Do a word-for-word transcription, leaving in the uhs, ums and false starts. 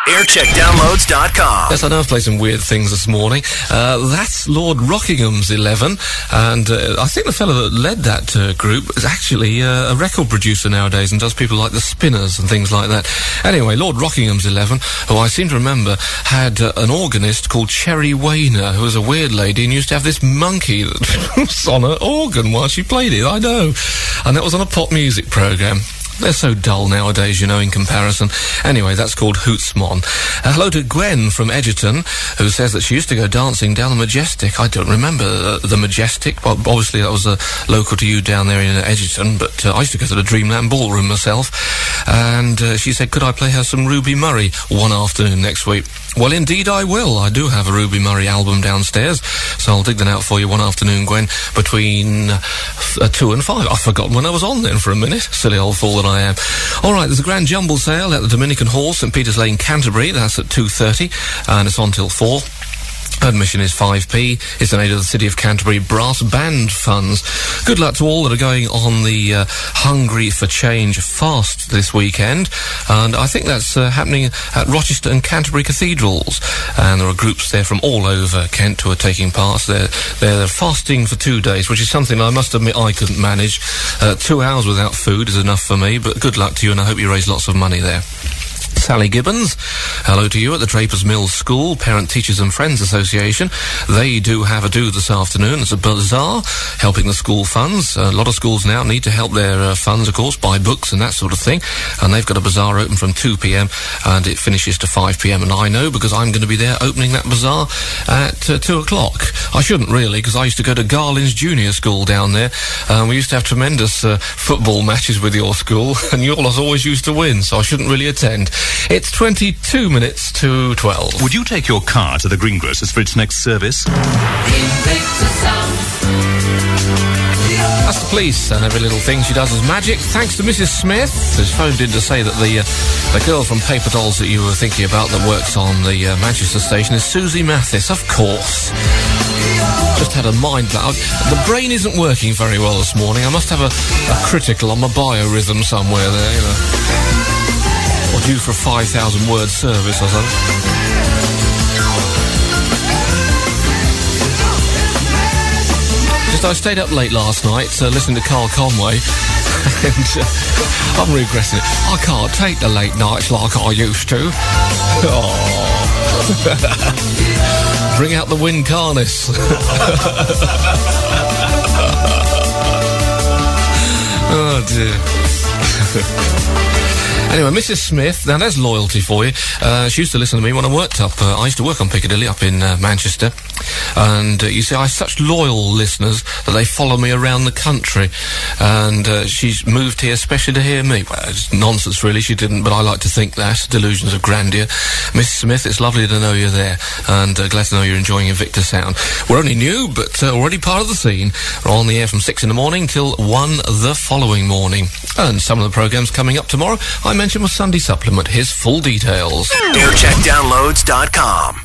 aircheck downloads dot com. Yes, I know I've played some weird things this morning. Uh, that's Lord Rockingham's eleven, and uh, I think the fellow that led that uh, group is actually uh, a record producer nowadays and does people like the Spinners and things like that. Anyway, Lord Rockingham's eleven, who I seem to remember had uh, an organist called Cherry Wayner, who was a weird lady and used to have this monkey that was on her organ while she played it, I know. And that was on a pop music programme. They're so dull nowadays, you know, in comparison. Anyway, that's called Hootsmon. Uh, hello to Gwen from Edgerton, who says that she used to go dancing down the Majestic. I don't remember uh, the Majestic. Well, obviously that was uh, local to you down there in uh, Edgerton, but uh, I used to go to the Dreamland Ballroom myself. And uh, she said, could I play her some Ruby Murray one afternoon next week? Well, indeed I will. I do have a Ruby Murray album downstairs, so I'll dig that out for you one afternoon, Gwen, between uh, uh, two and five. I've forgotten when I was on then for a minute. Silly old fool that I am. All right, there's a grand jumble sale at the Dominican Hall, St Peter's Lane, Canterbury. That's at two thirty, and it's on till four. Admission is five p. It's donated to the City of Canterbury Brass Band Funds. Good luck to all that are going on the uh, Hungry for Change fast this weekend. And I think that's uh, happening at Rochester and Canterbury Cathedrals. And there are groups there from all over Kent who are taking part. They're, they're fasting for two days, which is something I must admit I couldn't manage. Uh, two hours without food is enough for me, but good luck to you, and I hope you raise lots of money there. Sally Gibbons, hello to you at the Drapers Mills School, Parent Teachers and Friends Association. They do have a do this afternoon. It's a bazaar helping the school funds. A lot of schools now need to help their uh, funds, of course, buy books and that sort of thing. And they've got a bazaar open from two p m and it finishes to five p m And I know because I'm going to be there opening that bazaar at uh, two o'clock. I shouldn't really, because I used to go to Garland's Junior School down there. Um, we used to have tremendous uh, football matches with your school, and you all always used to win, so I shouldn't really attend. It's twenty-two minutes to twelve. Would you take your car to the greengrocers for its next service? That's the police, and every little thing she does is magic. Thanks to Missus Smith, who's phoned in to say that the uh, the girl from Paper Dolls that you were thinking about that works on the uh, Manchester station is Susie Mathis, of course. Just had a mind blow. The brain isn't working very well this morning. I must have a, a critical on my biorhythm somewhere there, you know. Or due for a five thousand word service or something. Just I stayed up late last night uh, listening to Carl Conway, and uh, I'm regretting it. I can't take the late nights like I used to. Oh. Bring out the wind carness. Oh dear. Anyway, Missus Smith, now there's loyalty for you. Uh, she used to listen to me when I worked up. Uh, I used to work on Piccadilly up in uh, Manchester. And uh, you see, I have such loyal listeners that they follow me around the country. And uh, she's moved here especially to hear me. Well, it's nonsense, really. She didn't, but I like to think that. Delusions of grandeur. Missus Smith, it's lovely to know you're there. And uh, glad to know you're enjoying Invicta Sound. We're only new, but uh, already part of the scene. We're on the air from six in the morning till one the following morning. And some of the programmes coming up tomorrow, I mentioned was Sunday Supplement. Here's full details. aircheck downloads dot com.